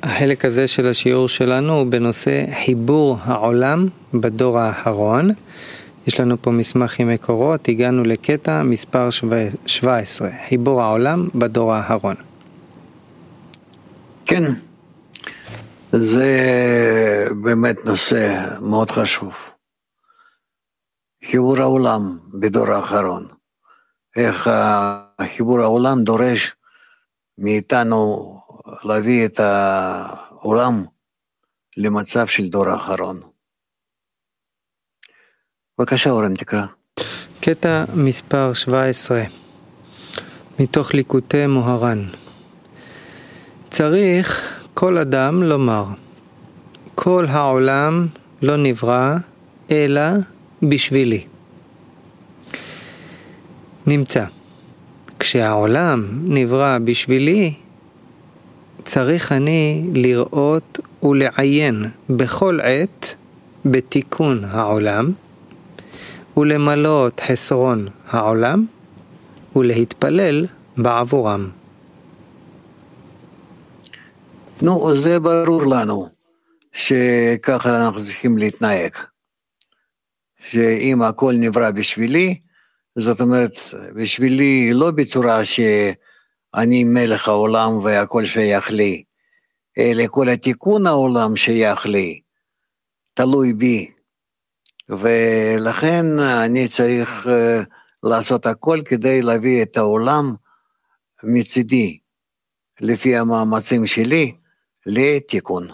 החלק הזה של השיעור שלנו הוא בנושא חיבור העולם בדור האחרון. יש לנו פה מסמך עם מקורות, הגענו לקטע מספר 17, חיבור העולם בדור האחרון. כן, זה באמת נושא מאוד חשוב. חיבור העולם בדור האחרון. איך חיבור העולם דורש מאיתנו להביא את העולם למצב של דור האחרון. בבקשה אורן, תקרא. קטע מספר 17 מתוך ליקוטי מוהר"ן. צריך כל אדם לומר, כל העולם לא נברא אלא בשבילי. נמצא, כשהעולם נברא בשבילי, צריך אני לראות ולעיין בכל עת בתיקון העולם, ולמלות חסרון העולם, ולהתפלל בעבורם. נו, זה ברור לנו, שככה אנחנו צריכים להתנהג. שאם הכל נברא בשבילי, זאת אומרת, בשבילי לא בצורה שאני מלך העולם והכל שייך לי, אלא כל התיקון העולם שייך לי, תלוי בי. ולכן אני צריך לעשות הכל כדי להביא את העולם מצידי, לפי המאמצים שלי, לתיקון.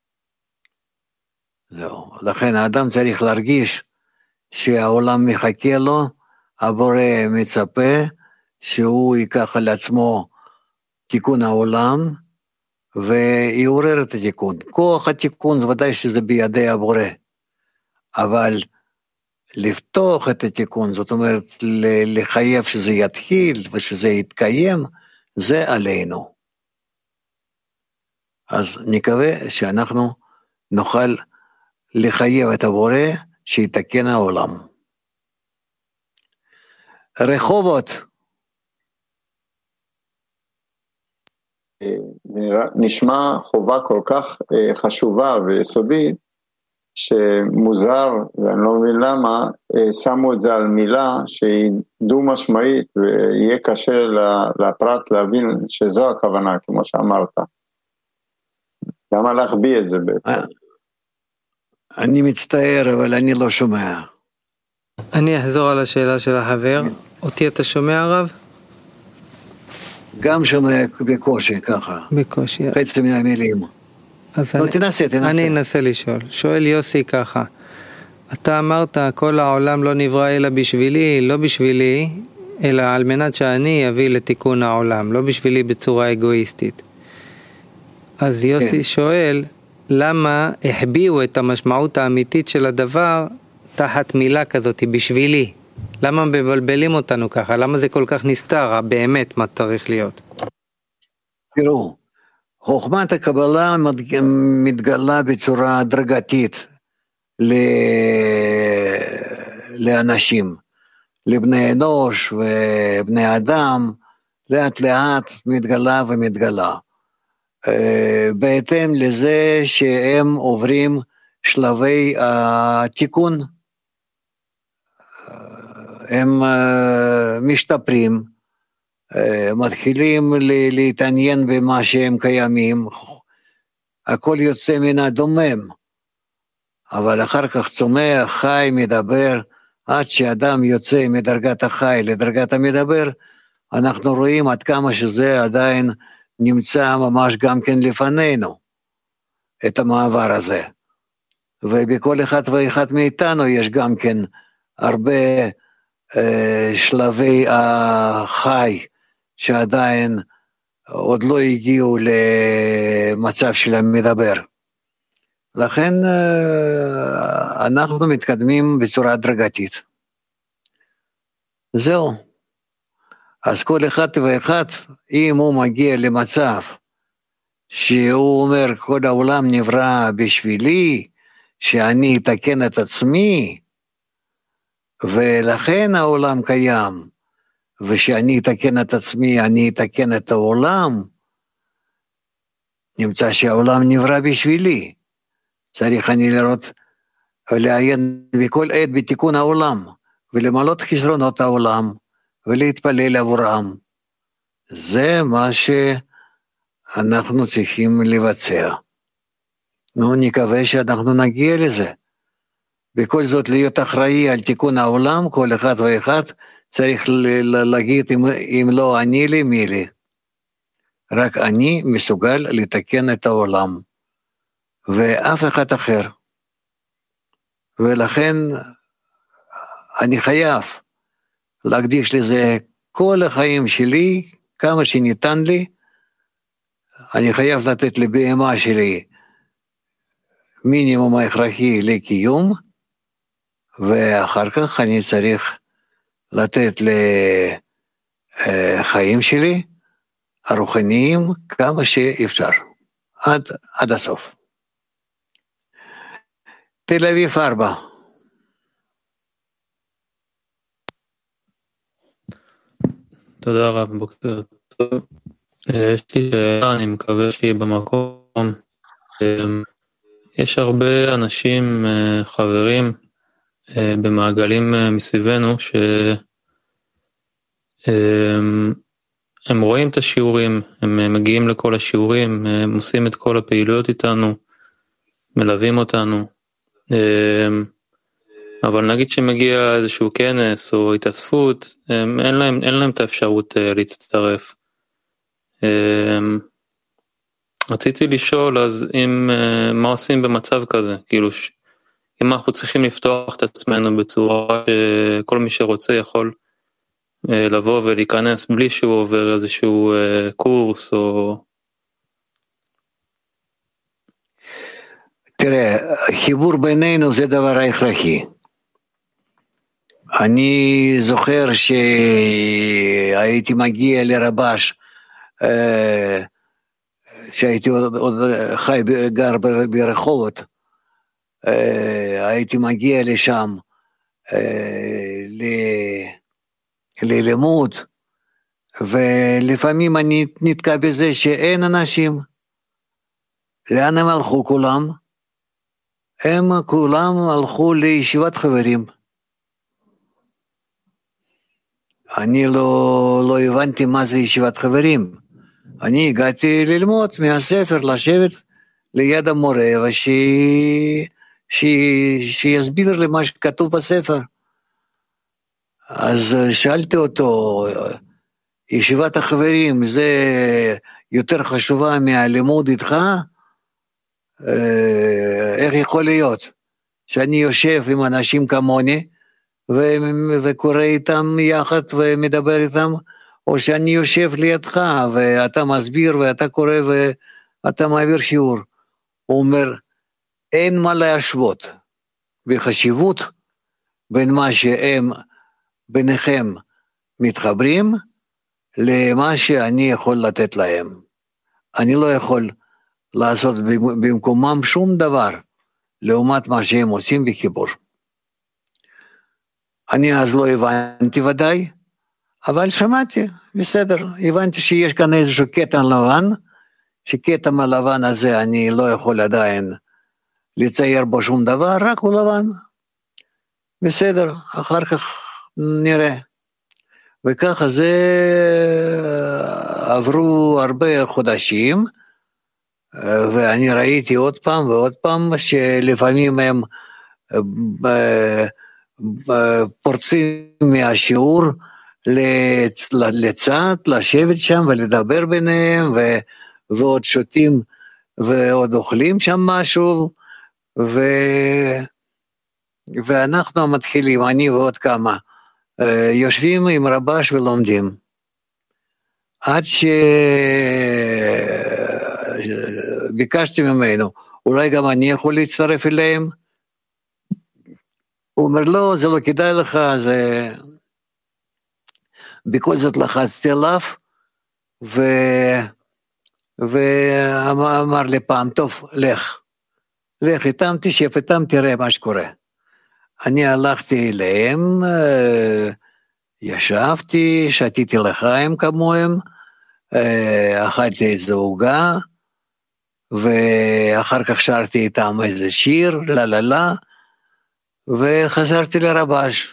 זהו. לכן האדם צריך להרגיש שהעולם מחכה לו, הבורא מצפה שהוא ייקח על עצמו תיקון העולם, ויעורר את התיקון. כוח התיקון, זה ודאי שזה בידי הבורא, אבל לפתוח את התיקון, זאת אומרת, לחייב שזה יתחיל ושזה יתקיים, זה עלינו. אז נקווה שאנחנו נוכל לחייב את הבורא שיתקן העולם. רחובות. זה נשמע חובה כל כך חשובה ויסודית, שמוזר, ואני לא מבין למה, שמו את זה על מילה שהיא דו משמעית, ויהיה קשה לפרט להבין שזו הכוונה, כמו שאמרת. למה להחביא את זה בעצם? אני מצטער, אבל אני לא שומע. אני אחזור על השאלה של החבר. אותי אתה שומע, הרב? גם שומע בקושי, ככה. בקושי. חצי מהמילים. אז לא, תנסה. אני אנסה לשאול. שואל יוסי ככה, אתה אמרת כל העולם לא נברא אלא בשבילי, לא בשבילי, אלא על מנת שאני אביא לתיקון העולם, לא בשבילי בצורה אגואיסטית. אז יוסי כן. שואל, למה החביאו את המשמעות האמיתית של הדבר תחת מילה כזאת, בשבילי? למה מבלבלים אותנו ככה? למה זה כל כך נסתר, באמת מה צריך להיות? תראו, חוכמת הקבלה מתגלה בצורה הדרגתית לאנשים, לבני אנוש ובני אדם, לאט לאט מתגלה ומתגלה. בהתאם לזה שהם עוברים שלבי התיקון, הם משתפרים, מתחילים להתעניין במה שהם קיימים, הכל יוצא מן הדומם, אבל אחר כך צומח, חי, מדבר, עד שאדם יוצא מדרגת החי לדרגת המדבר, אנחנו רואים עד כמה שזה עדיין נמצא ממש גם כן לפנינו, את המעבר הזה. ובכל אחד ואחד מאיתנו יש גם כן הרבה שלבי החי, שעדיין עוד לא הגיעו למצב של המדבר. לכן אנחנו מתקדמים בצורה הדרגתית. זהו. אז כל אחד ואחד, אם הוא מגיע למצב שהוא אומר כל העולם נברא בשבילי, שאני אתקן את עצמי, ולכן העולם קיים, ושאני אתקן את עצמי, אני אתקן את העולם, נמצא שהעולם נברא בשבילי. צריך אני לראות ולעיין בכל עת בתיקון העולם, ולמלות חסרונות העולם, ולהתפלל עבורם. זה מה שאנחנו צריכים לבצע. נקווה שאנחנו נגיע לזה. בכל זאת להיות אחראי על תיקון העולם, כל אחד ואחד צריך להגיד אם לא אני לי, מי לי. רק אני מסוגל לתקן את העולם, ואף אחד אחר. ולכן אני חייב להקדיש לזה כל החיים שלי, כמה שניתן לי. אני חייב לתת לבהמה שלי מינימום ההכרחי לקיום, ואחר כך אני צריך לתת לחיים שלי הרוחניים כמה שאפשר, עד הסוף. תל אביב 4. תודה רב, בוקר טוב. יש לי שאלה, אני מקווה שהיא במקום. יש הרבה אנשים, חברים, במעגלים מסביבנו, הם רואים את השיעורים, הם מגיעים לכל השיעורים, הם עושים את כל הפעילויות איתנו, מלווים אותנו, אבל נגיד שמגיע איזשהו כנס או התאספות, אין להם את האפשרות להצטרף. רציתי לשאול, אז מה עושים במצב כזה? כאילו, אם אנחנו צריכים לפתוח את עצמנו בצורה שכל מי שרוצה יכול לבוא ולהיכנס בלי שהוא עובר איזשהו קורס או... תראה, חיבור בינינו זה דבר הכרחי. אני זוכר שהייתי מגיע לרבש, שהייתי עוד חי, גר ברחובות, הייתי מגיע לשם ללימוד, ולפעמים אני נתקע בזה שאין אנשים. לאן הם הלכו כולם? הם כולם הלכו לישיבת חברים. אני לא הבנתי מה זה ישיבת חברים. אני הגעתי ללמוד מהספר, לשבת ליד המורה, שיסביר לי מה שכתוב בספר. אז שאלתי אותו, ישיבת החברים זה יותר חשובה מהלימוד איתך? איך יכול להיות שאני יושב עם אנשים כמוני וקורא איתם יחד ומדבר איתם, או שאני יושב לידך ואתה מסביר ואתה קורא ואתה מעביר שיעור? הוא אומר, אין מה להשוות בחשיבות בין מה שהם ביניכם מתחברים למה שאני יכול לתת להם. אני לא יכול לעשות במקומם שום דבר לעומת מה שהם עושים בחיבור. אני אז לא הבנתי ודאי, אבל שמעתי, בסדר, הבנתי שיש כאן איזשהו קטע לבן, שקטע הלבן הזה אני לא יכול עדיין לצייר בו שום דבר, רק הוא לבן. בסדר, אחר כך נראה. וככה זה עברו הרבה חודשים, ואני ראיתי עוד פעם ועוד פעם שלפעמים הם פורצים מהשיעור לצד, לשבת שם ולדבר ביניהם, ועוד שותים ועוד אוכלים שם משהו, ואנחנו מתחילים, אני ועוד כמה, יושבים עם רבש ולומדים. עד שביקשתי ממנו, אולי גם אני יכול להצטרף אליהם? הוא אומר, לא, זה לא כדאי לך, זה... בכל זאת לחצתי עליו, ואמר לי פעם, טוב, לך איתם, תשב איתם, תראה מה שקורה. אני הלכתי אליהם, ישבתי, שתיתי לחיים כמוהם, אכלתי איזו עוגה, ואחר כך שרתי איתם איזה שיר, לה לה לה, וחזרתי לרבש.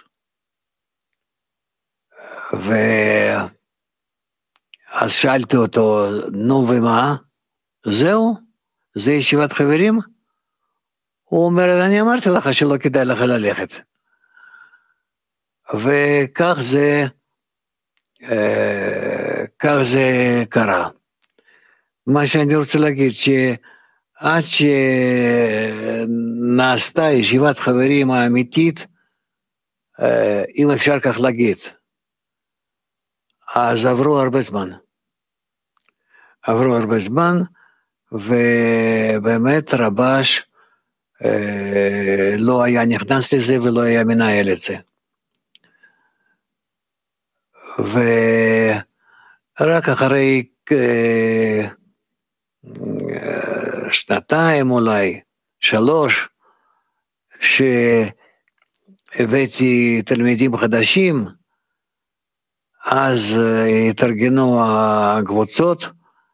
אז שאלתי אותו, נו ומה? זהו? זה ישיבת חברים? הוא אומר, אני אמרתי לך שלא כדאי לך ללכת. וכך זה קרה. מה שאני רוצה להגיד, שעד שנעשתה ישיבת חברים האמיתית, אם אפשר כך להגיד, אז עברו הרבה זמן, ובאמת רבש לא היה נכנס לזה ולא היה מנהל את זה. ורק אחרי שנתיים אולי, 3, שהבאתי תלמידים חדשים, אז התארגנו הקבוצות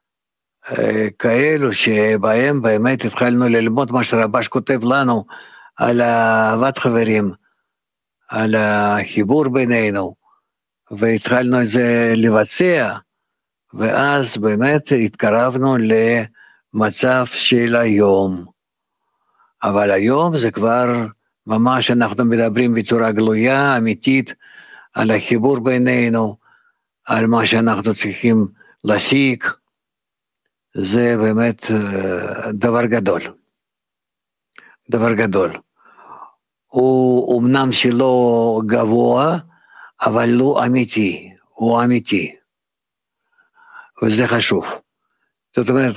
כאלו שבהם באמת התחלנו ללמוד מה שרבש כותב לנו על אהבת חברים, על החיבור בינינו, והתחלנו את זה לבצע, ואז באמת התקרבנו למצב של היום. אבל היום זה כבר ממש אנחנו מדברים בצורה גלויה, אמיתית, על החיבור בינינו, על מה שאנחנו צריכים להשיג, זה באמת דבר גדול. הוא אמנם שלא גבוה, אבל לא אמיתי, הוא אמיתי. וזה חשוב. זאת אומרת,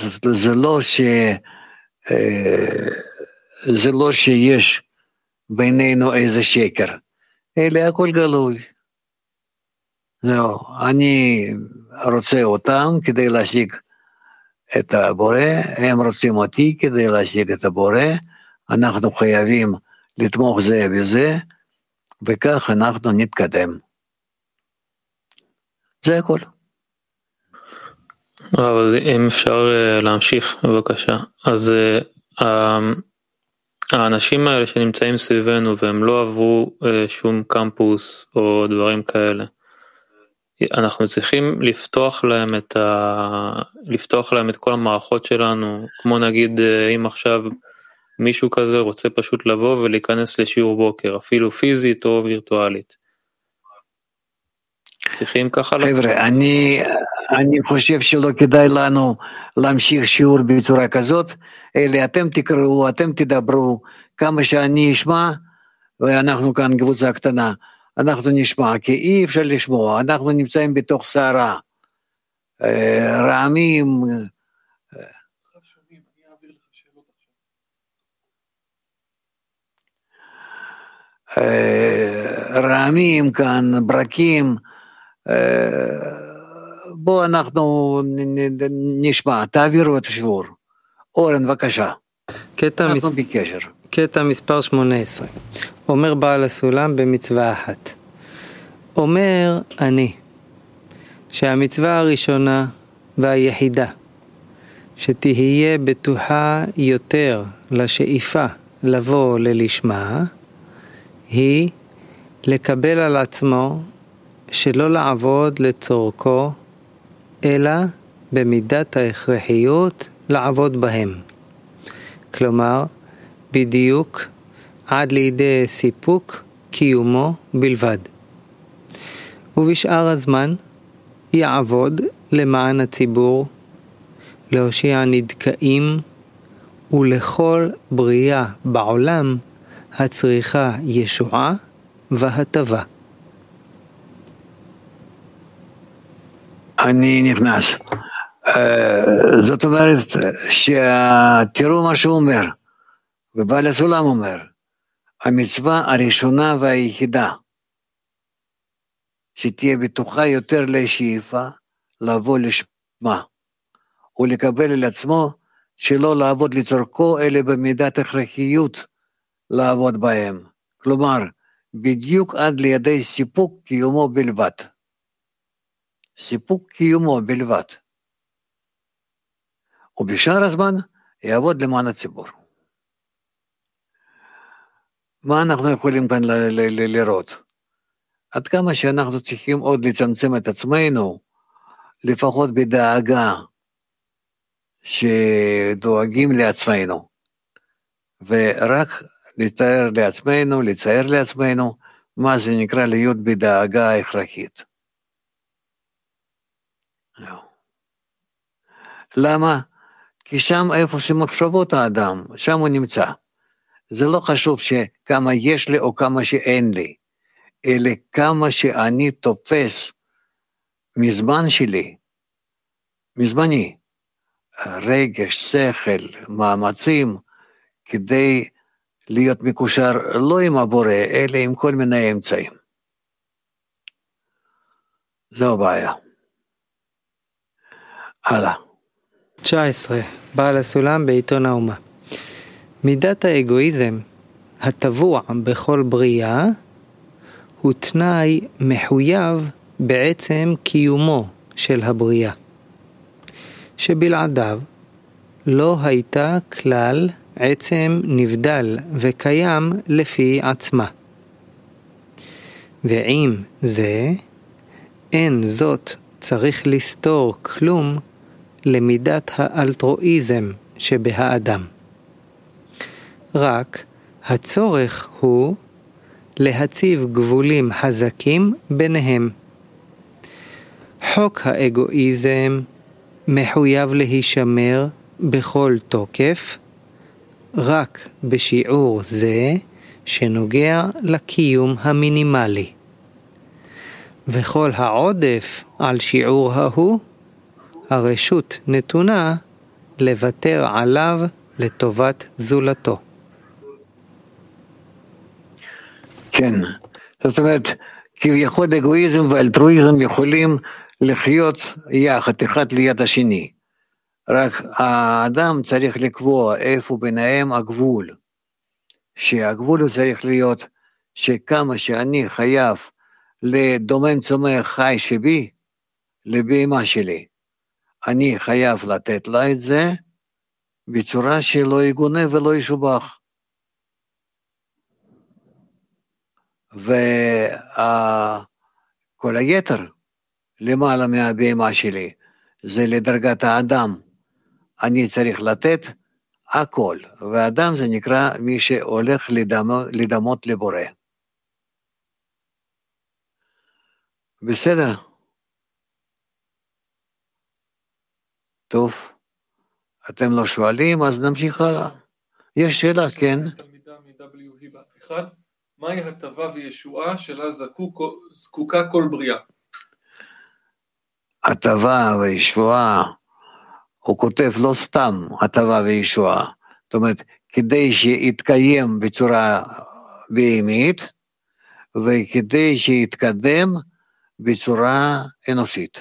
זה לא שיש בינינו איזה שקר, אלא הכל גלוי. זהו, אני רוצה אותם כדי להשיג את הבורא, הם רוצים אותי כדי להשיג את הבורא, אנחנו חייבים לתמוך זה וזה, וכך אנחנו נתקדם. זה הכל. אז אם אפשר להמשיך בבקשה, אז האנשים האלה שנמצאים סביבנו והם לא עברו שום קמפוס או דברים כאלה, אנחנו צריכים לפתוח להם את כל המערכות שלנו, כמו נגיד אם עכשיו מישהו כזה רוצה פשוט לבוא ולהיכנס לשיעור בוקר, אפילו פיזית או וירטואלית. צריכים ככה חבר'ה, אני חושב שלא כדאי לנו להמשיך שיעור בצורה כזאת, אלא אתם תקראו, אתם תדברו, כמה שאני אשמע, ואנחנו כאן קבוצה קטנה, אנחנו נשמע, כי אי אפשר לשמוע, אנחנו נמצאים בתוך סערה, רעמים, רעמים כאן, ברקים, בואו אנחנו נשמע, תעבירו את השיעור. אורן, בבקשה. אנחנו בקשר. קטע מספר 18. אומר בעל הסולם במצווה אחת. אומר אני, שהמצווה הראשונה והיחידה, שתהיה בטוחה יותר לשאיפה לבוא ללשמה, היא לקבל על עצמו שלא לעבוד לצורכו, אלא במידת ההכרחיות לעבוד בהם. כלומר, בדיוק עד לידי סיפוק קיומו בלבד. ובשאר הזמן יעבוד למען הציבור, להושיע נדכאים, ולכל בריאה בעולם הצריכה ישועה והטבה. אני נכנס. זאת אומרת שתראו מה שהוא אומר, ובעל הסולם אומר, המצווה הראשונה והיחידה, שתהיה בטוחה יותר לשאיפה, לבוא לשמה, ולקבל על עצמו שלא לעבוד לצורכו, אלא במידת הכרחיות לעבוד בהם. כלומר, בדיוק עד לידי סיפוק קיומו בלבד. סיפוק קיומו בלבד. ובשאר הזמן יעבוד למען הציבור. מה אנחנו יכולים כאן לראות? עד כמה שאנחנו צריכים עוד לצמצם את עצמנו, לפחות בדאגה שדואגים לעצמנו, ורק לצייר לעצמנו, מה זה נקרא להיות בדאגה הכרחית. למה? כי שם איפה שמחשבות האדם, שם הוא נמצא. זה לא חשוב שכמה יש לי או כמה שאין לי, אלא כמה שאני תופס מזמן שלי, מזמני, רגש, שכל, מאמצים, כדי להיות מקושר לא עם הבורא, אלא עם כל מיני אמצעים. זו הבעיה. הלאה. 19. בעל הסולם בעיתון האומה. מידת האגואיזם הטבוע בכל בריאה הוא תנאי מחויב בעצם קיומו של הבריאה, שבלעדיו לא הייתה כלל עצם נבדל וקיים לפי עצמה. ועם זה אין זאת צריך לסתור כלום למידת האלטרואיזם שבהאדם. רק הצורך הוא להציב גבולים חזקים ביניהם. חוק האגואיזם מחויב להישמר בכל תוקף, רק בשיעור זה שנוגע לקיום המינימלי. וכל העודף על שיעור ההוא, הרשות נתונה לוותר עליו לטובת זולתו. כן, זאת אומרת, כביכול אגואיזם ואלטרואיזם יכולים לחיות יחד, אחד ליד השני. רק האדם צריך לקבוע איפה ביניהם הגבול. שהגבול הוא צריך להיות שכמה שאני חייב לדומם צומח חי שבי, לבהמה שלי. אני חייב לתת לה את זה בצורה שלא יגונה ולא ישובח. וכל היתר למעלה מהבהמה שלי זה לדרגת האדם. אני צריך לתת הכל, והאדם זה נקרא מי שהולך לדמות לבורא. בסדר? טוב, אתם לא שואלים, אז נמשיך הלאה. יש שאלה, כן? מהי הטבה וישועה שלה זקוקה כל בריאה? הטבה וישועה, הוא כותב לא סתם הטבה וישועה, זאת אומרת, כדי שיתקיים בצורה בהמית, וכדי שיתקדם בצורה אנושית.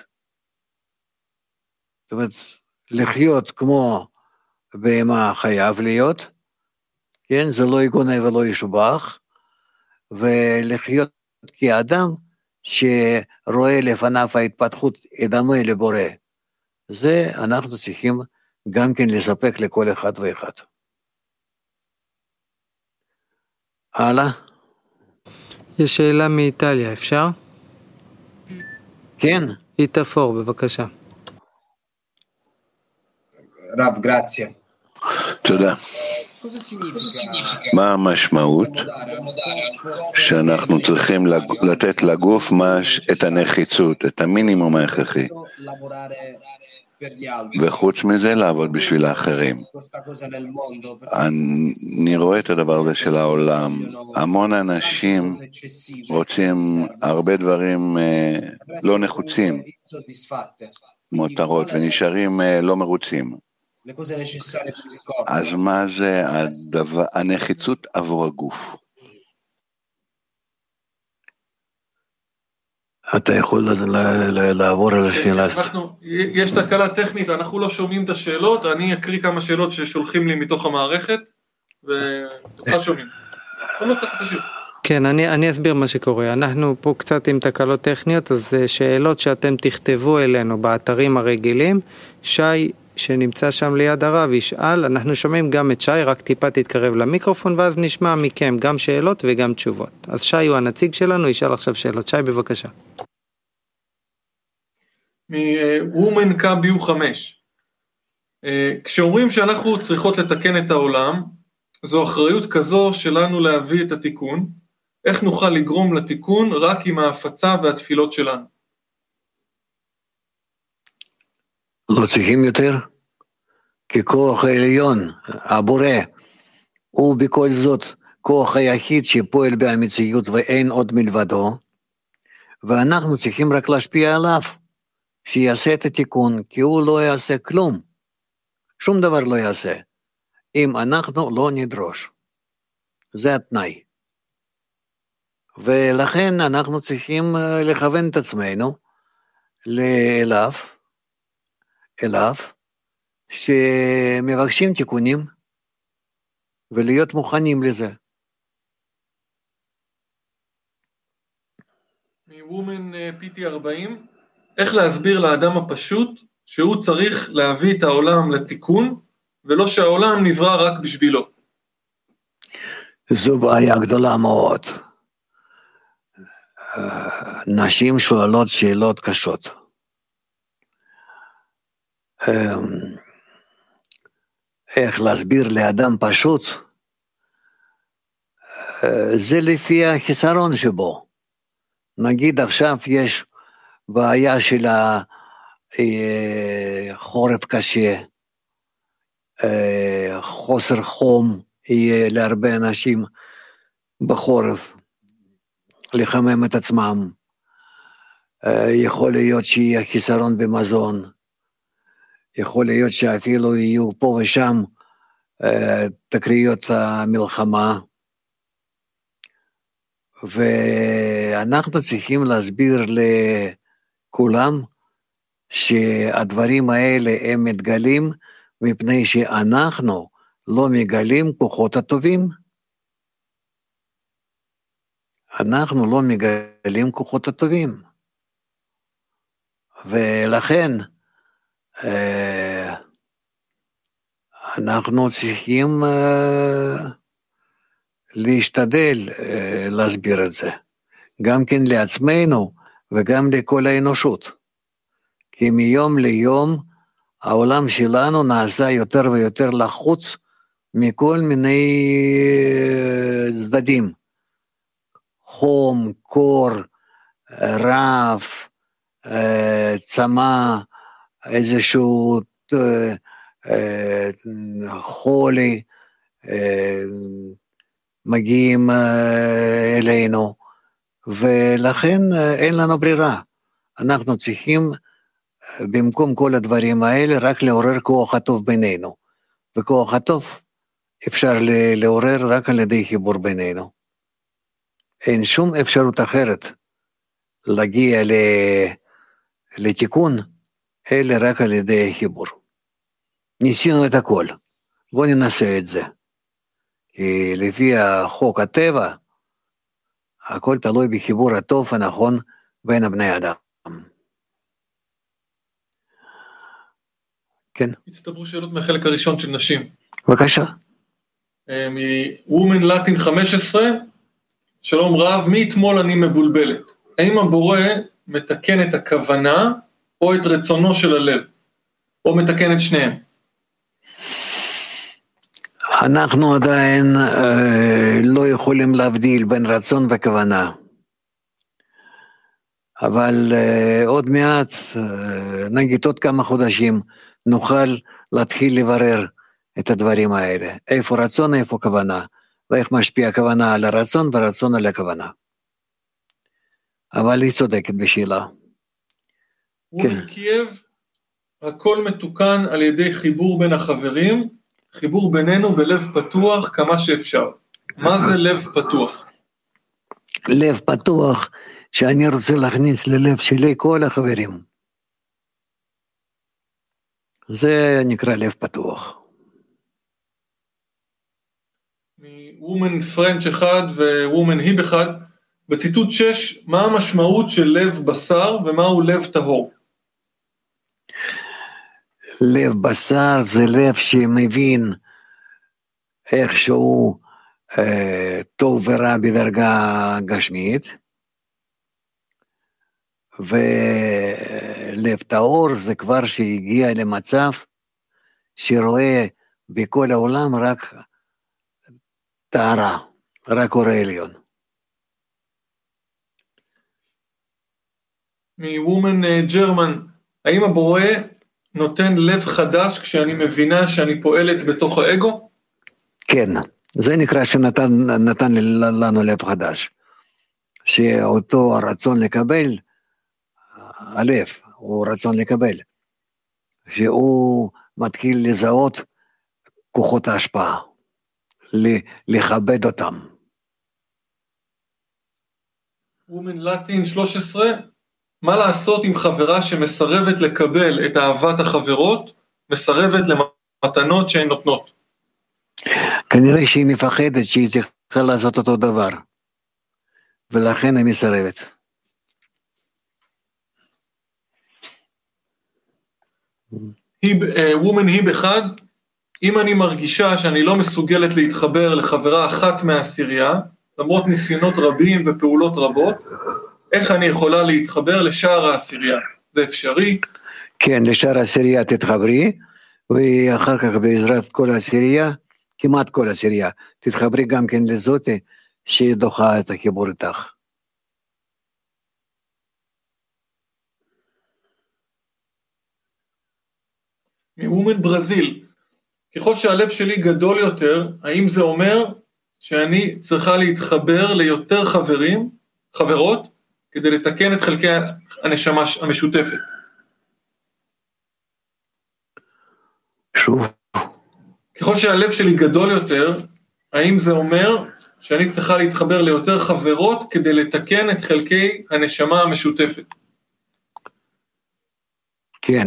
זאת אומרת, לחיות כמו בהמה חייב להיות, כן, זה לא יגונה ולא ישובח, ולחיות כאדם שרואה לפניו ההתפתחות אדמה לבורא. זה אנחנו צריכים גם כן לספק לכל אחד ואחד. הלאה. יש שאלה מאיטליה, אפשר? כן. איתפור, בבקשה. רב, גרציה. תודה. מה המשמעות שאנחנו צריכים לתת לגוף את הנחיצות, את המינימום ההכרחי, וחוץ מזה לעבוד בשביל האחרים? אני רואה את הדבר הזה של העולם, המון אנשים רוצים הרבה דברים לא נחוצים, מותרות, ונשארים לא מרוצים. אז מה זה הנחיצות עבור הגוף? אתה יכול לעבור על השאלה. יש תקלה טכנית, אנחנו לא שומעים את השאלות, אני אקריא כמה שאלות ששולחים לי מתוך המערכת, ותוכל שומעים. כן, אני אסביר מה שקורה. אנחנו פה קצת עם תקלות טכניות, אז שאלות שאתם תכתבו אלינו באתרים הרגילים, שי שנמצא שם ליד הרב ישאל, אנחנו שומעים גם את שי, רק טיפה תתקרב למיקרופון, ואז נשמע מכם גם שאלות וגם תשובות. אז שי הוא הנציג שלנו, ישאל עכשיו שאלות. שי, בבקשה. מ-Woman KBU 5. כשאומרים שאנחנו צריכות לתקן את העולם, זו אחריות כזו שלנו להביא את התיקון. איך נוכל לגרום לתיקון רק עם ההפצה והתפילות שלנו? לא צריכים יותר, כי כוח העליון, הבורא, הוא בכל זאת כוח היחיד שפועל במציאות ואין עוד מלבדו, ואנחנו צריכים רק להשפיע עליו, שיעשה את התיקון, כי הוא לא יעשה כלום, שום דבר לא יעשה, אם אנחנו לא נדרוש. זה התנאי. ולכן אנחנו צריכים לכוון את עצמנו אליו, שמבקשים תיקונים, ולהיות מוכנים לזה. מ-Woman PT 40, איך להסביר לאדם הפשוט שהוא צריך להביא את העולם לתיקון, ולא שהעולם נברא רק בשבילו? זו בעיה גדולה מאוד. נשים שואלות שאלות קשות. איך להסביר לאדם פשוט? זה לפי החיסרון שבו. נגיד עכשיו יש בעיה של חורף קשה, חוסר חום יהיה להרבה אנשים בחורף, לחמם את עצמם, יכול להיות שיהיה חיסרון במזון, יכול להיות שאפילו יהיו פה ושם תקריות המלחמה, ואנחנו צריכים להסביר לכולם שהדברים האלה הם מתגלים מפני שאנחנו לא מגלים כוחות הטובים. אנחנו לא מגלים כוחות הטובים. ולכן אנחנו צריכים להשתדל להסביר את זה, גם כן לעצמנו וגם לכל האנושות, כי מיום ליום העולם שלנו נעשה יותר ויותר לחוץ מכל מיני צדדים, חום, קור, רעב, צמא, איזשהו חולי, מגיעים אלינו, ולכן אין לנו ברירה. אנחנו צריכים במקום כל הדברים האלה רק לעורר כוח הטוב בינינו, וכוח הטוב אפשר לעורר רק על ידי חיבור בינינו. אין שום אפשרות אחרת להגיע לתיקון, אלא רק על ידי חיבור. ניסינו את הכל, בואו ננסה את זה. כי לפי חוק הטבע, הכל תלוי בחיבור הטוב הנכון בין הבני אדם. כן. הצטברו שאלות מהחלק הראשון של נשים. בבקשה. מ-Woman Latin 15, שלום רב, מאתמול אני מבולבלת. האם הבורא מתקן את הכוונה או את רצונו של הלב? או מתקן את שניהם? אנחנו עדיין לא יכולים להבדיל בין רצון וכוונה. אבל עוד מעט, נגיד עוד כמה חודשים, נוכל להתחיל לברר את הדברים האלה. איפה רצון, איפה כוונה, ואיך משפיע הכוונה על הרצון והרצון על הכוונה. אבל היא צודקת בשאלה. ובקייב, הכל מתוקן על ידי חיבור בין החברים, חיבור בינינו בלב פתוח כמה שאפשר. מה זה לב פתוח? לב פתוח שאני רוצה להכניס ללב שלי כל החברים. זה נקרא לב פתוח. מ-Woman French 1 ו-Woman Hib 1, בציטוט 6, מה המשמעות של לב בשר ומהו לב טהור? לב בשר זה לב שמבין איכשהו טוב ורע בדרגה גשמית, ולב טהור זה כבר שהגיע למצב שרואה בכל העולם רק טהרה, רק אור העליון. מוומן ג'רמן, האם הבורא נותן לב חדש כשאני מבינה שאני פועלת בתוך האגו? כן, זה נקרא שנתן לנו לב חדש, שאותו הרצון לקבל, הלב הוא רצון לקבל, שהוא מתחיל לזהות כוחות ההשפעה, לכבד אותם. וומן לטין 13, מה לעשות עם חברה שמסרבת לקבל את אהבת החברות, מסרבת למתנות שהן נותנות? כנראה שהיא מפחדת שהיא צריכה לעשות אותו דבר, ולכן היא מסרבת. וומן היב אחד, אם אני מרגישה שאני לא מסוגלת להתחבר לחברה אחת מהעשירייה, למרות ניסיונות רבים ופעולות רבות, איך אני יכולה להתחבר לשאר העשירייה? זה אפשרי? כן, לשאר העשירייה תתחברי, ואחר כך בעזרת כל העשירייה, כמעט כל העשירייה, תתחברי גם כן לזאת שדוחה את החיבור איתך. מוומן ברזיל, ככל שהלב שלי גדול יותר, האם זה אומר שאני צריכה להתחבר ליותר חברות, כדי לתקן את חלקי הנשמה המשותפת? שוב. ככל שהלב שלי גדול יותר, האם זה אומר שאני צריכה להתחבר ליותר חברות כדי לתקן את חלקי הנשמה המשותפת? כן.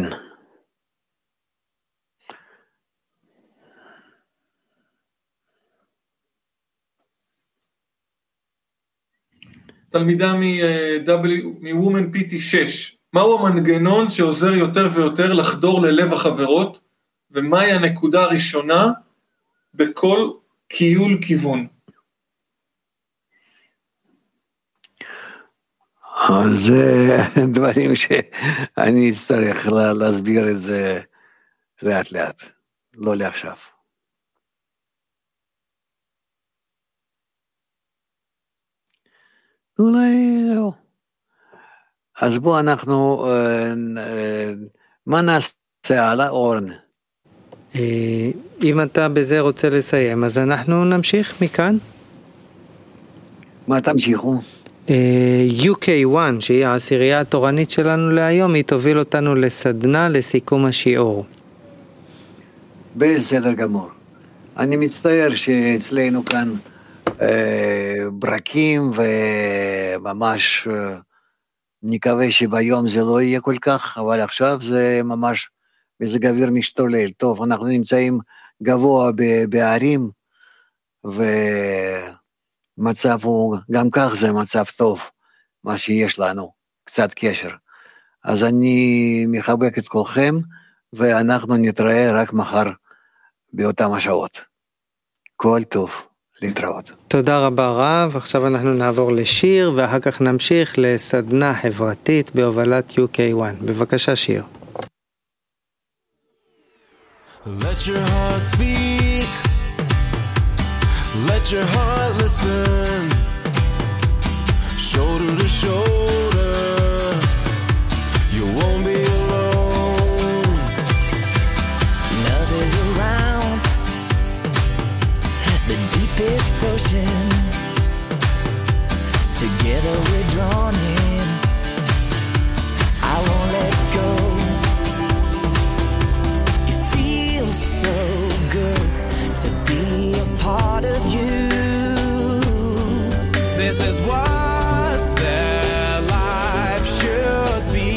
תלמידה מוומן פיטי 6, מהו המנגנון שעוזר יותר ויותר לחדור ללב החברות, ומהי הנקודה הראשונה בכל קיול כיוון? זה דברים שאני אצטרך להסביר את זה לאט לאט, לא לעכשיו. אולי, אז בוא אנחנו, מה נעשה הלאה, אורן? אם אתה בזה רוצה לסיים, אז אנחנו נמשיך מכאן. מה תמשיכו? UK1, שהיא העשירייה התורנית שלנו להיום, היא תוביל אותנו לסדנה לסיכום השיעור. בסדר גמור. אני מצטער שאצלנו כאן ברקים, וממש נקווה שביום זה לא יהיה כל כך, אבל עכשיו זה ממש מזג אוויר משתולל. טוב, אנחנו נמצאים גבוה בערים, ומצב הוא, גם כך זה מצב טוב, מה שיש לנו, קצת קשר. אז אני מחבק את כולכם, ואנחנו נתראה רק מחר באותם השעות. כל טוב. להתראות. תודה רבה רב, עכשיו אנחנו נעבור לשיר ואחר כך נמשיך לסדנה חברתית בהובלת UK1. בבקשה שיר. Let your heart speak, let your heart listen, shoulder to shoulder, you won't be alone, love is around the deepest ocean, together we're drawn in, I won't let go, it feels so good to be a part of you, this is what their life should be,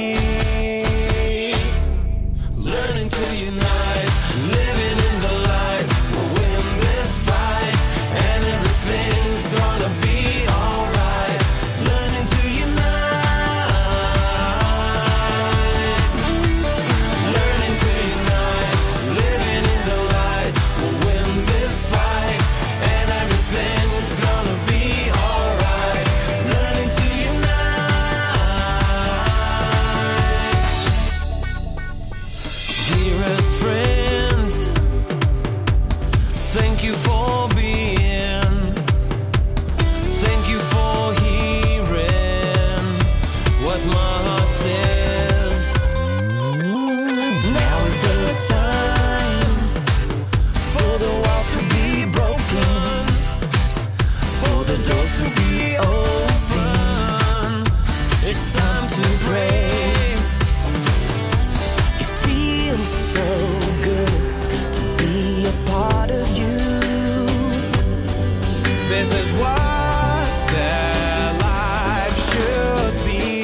learning to unite, living in the light, we'll win this fight, and everything's gonna be alright, learning to unite, learning to unite. you for being. Thank you for hearing what my heart says. Now is the time for the walls to be broken, for the doors to be open. It's time to pray. It feels so good to be a part of you. This is what their life should be.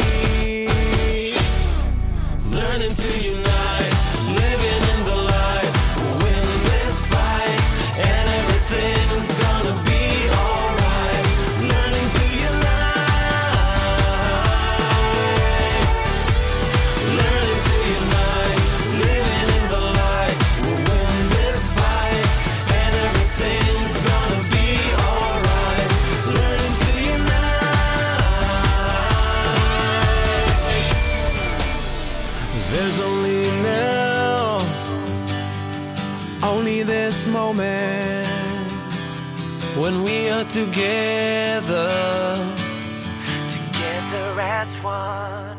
Learning to unite, living in the light. We'll win this fight, and everything's gonna be alright. Learning to unite, learning to unite, living in the light. We'll win this fight, and everything's gonna be alright. Learning to unite. There's only now, only this moment when we are together, together as one.